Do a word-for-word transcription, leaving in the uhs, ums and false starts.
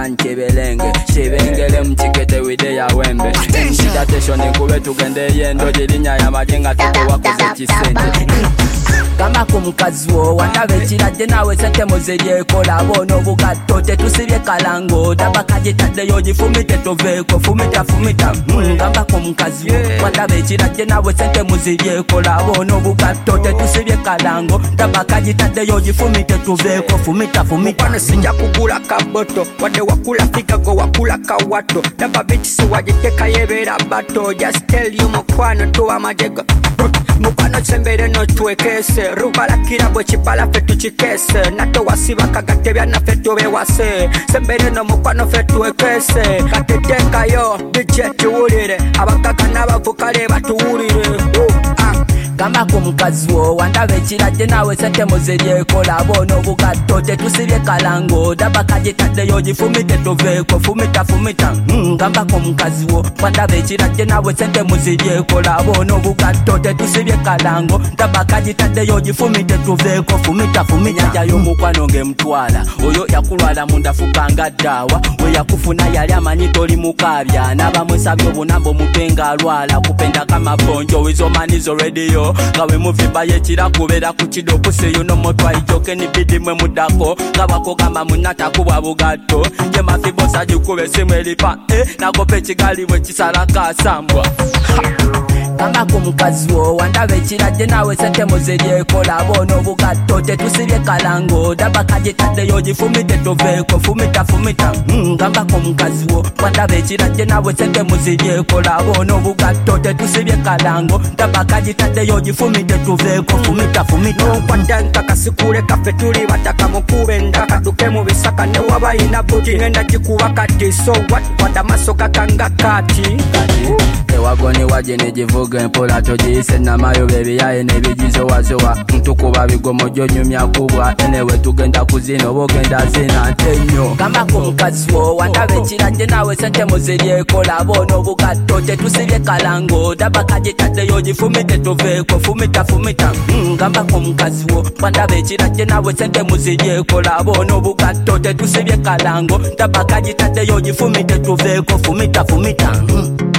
Sena nchebelenge Shibengele mchikete wide ya wembe Shida tesho ni kube tugende yendo Jilinya ya majenga tuko wakoze chisende Kama kumkazuo Wanavechira jenawe sente muzirie kola Bono bukato tetusibye kalango Tabakaji tade yoji fumite toveko Fumita fumita mm, Kama kumkazuo Wanavechira jenawe sente muzirie kola Bono bukato tetusibye kalango Tabakaji tade yoji fumite toveko Fumita fumita Mpano sinja kugula kaboto Wade wakula figago wakula kawato Daba bitisi wajiteka yebera bato Just tell you mukwano tuwa majega Mukwano chembere no tuwekese Rubala kirabwe chipala fetu chikese Nato wasiba kagatebya na fetu bewase Sembere no mukwano fetu wekese Kateteka yo, biche tuwurire Abakaka n'abavukale batuwurire uh, Kama kumkazuo Wanavechira jenawe sente muzirie kola Bono bukato tetusibye kalango Dabakaji tade yoji fumite toveko Fumita fumita mm, Kama kumkazuo Wanavechira jenawe sente muzirie kola Bono bukato tetusibye kalango Dabakaji tade yoji fumite toveko Fumita fumita Nyanja yomukwano nge mtwala Oyo yakulwala mundafukanga dawa We yakufuna yali amanyitoli mukabya Nabamwesabyo bunambo mupenga alwala Kupenda kama bonjo Wizo manizo radio Gawe muvimba yechira kubera kuchido kuseyo no motwa ijoke ni bidi mwe mudako Gabako kama munata kubwa bugato Ye mafibo saji kube simwe lipa eh Nagope chigali we chisala kasambwa Kama kumkazuo Wanavechira jenawe sente muzirie kola Bono bukato tetusibye kalango Dabakaji tade yoji fumite toveko Fumita fumita mm, Kama kumkazuo Wanavechira jenawe sente muzirie kola Bono bukato tetusibye kalango Dabakaji tade yoji fumite toveko Fumita fumita Nukwadanka kasikure kafetuli Wataka mukube ndaka Duke mubisaka ne waba inabuti Nenda jikuwa kati So what Wadamaso kakanga kati Ewagoni waje nejivuge mpola tojise na mayo baby yae nebijizo wazowa Mtukuba bigomo jonyumya kubwa Enewe tugenda kuzino bogenda zina tenyo Kama kumkazuo Wanavechira jenawe sente muzirie kola Bono bukato tetusibye kalango Dabakaji tade yoji fumite toveko Fumita fumita mm, Kama kumkazuo Wanavechira jenawe sente muzirie kola Bono bukato tetusibye kalango Dabakaji tade yoji fumite toveko Fumita fumita mm.